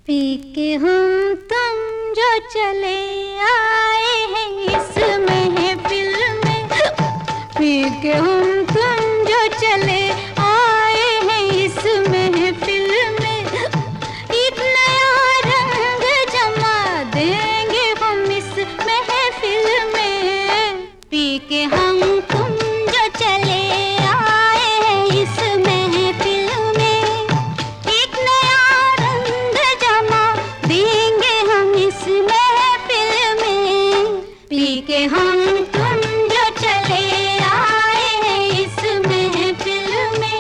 P के हम तुम जो चले आए हैं इस महफिल में, पी के हम तुम जो चले आए हैं इस महफिल में, एक नया रंग जमा देंगे हम इस महफिल में। पी के हम तुम जो चले आए हैं इस महफिल में, एक नया रंग जमा देंगे हम इस महफिल में। पी के हम तुम जो चले आए हैं इस महफिल में।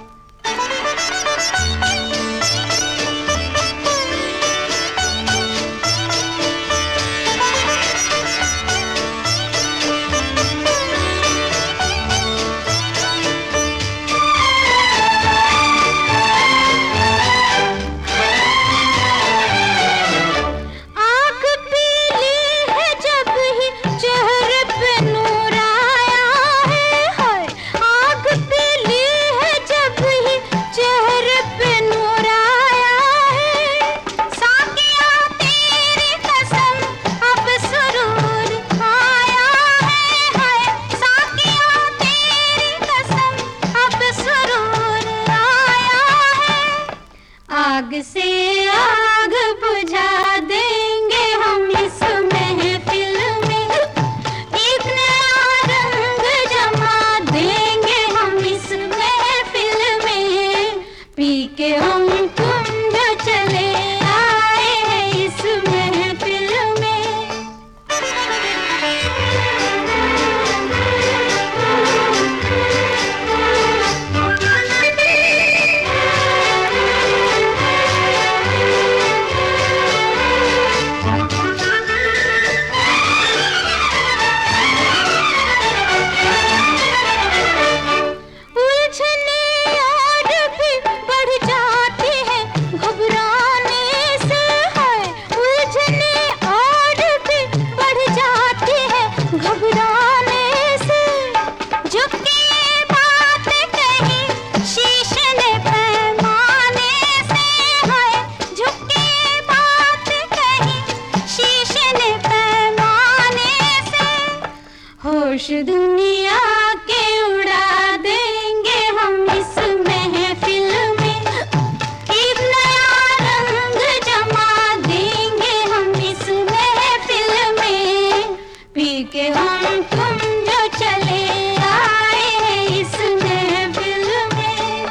आँख पीली है जब ही चेहरे पे नूर आया है, हाय। आँख पीली है जब ही चेहरे पे नूर आया है। साकिया तेरी कसम अब सुरूर आया है, हाय। साकिया तेरी कसम अब सुरूर आया है। आग से आग बुझा देंगे हम इस महफिल में, एक नया रंग जमा देंगे हम इस महफिल में। पी के हम तुम जो चले आए हैं इस महफिल में। उलझने और भी बढ़ जाती है घबराने से, है। उलझने और भी बढ़ जाती है घबराने से। झुकी बात कही शीशे ने पैमाने से, है। झुकी बात कही शीशे ने पैमाने से। होश दुनिया के उड़ा देंगे हम इस महफिल में, एक नया रंग जमा देंगे हम इस महफिल में। पी के हम तुम जो चले आए हैं इस महफिल में।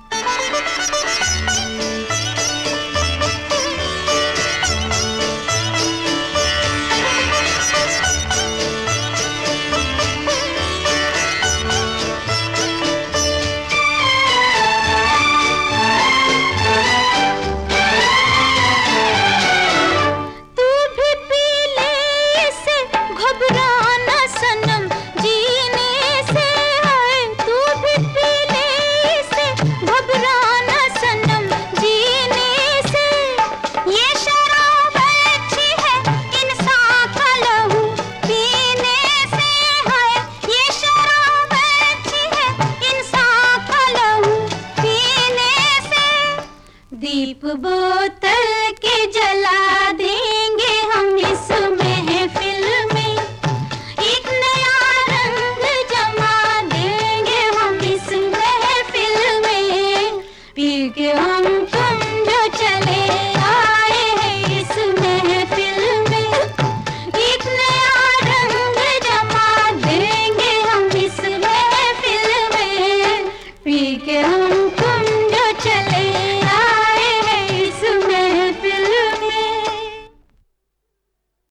तू भी पी ले इसे, घबराना सनम जीने से, है। तू भी पी ले इसे, घबराना सनम जीने से। ये शराब अच्छी है इंसान का लहू पीने से, है। ये शराब अच्छी है इंसान का लहू पीने से। दीप बोतल के जला देंगे हम इस महफिल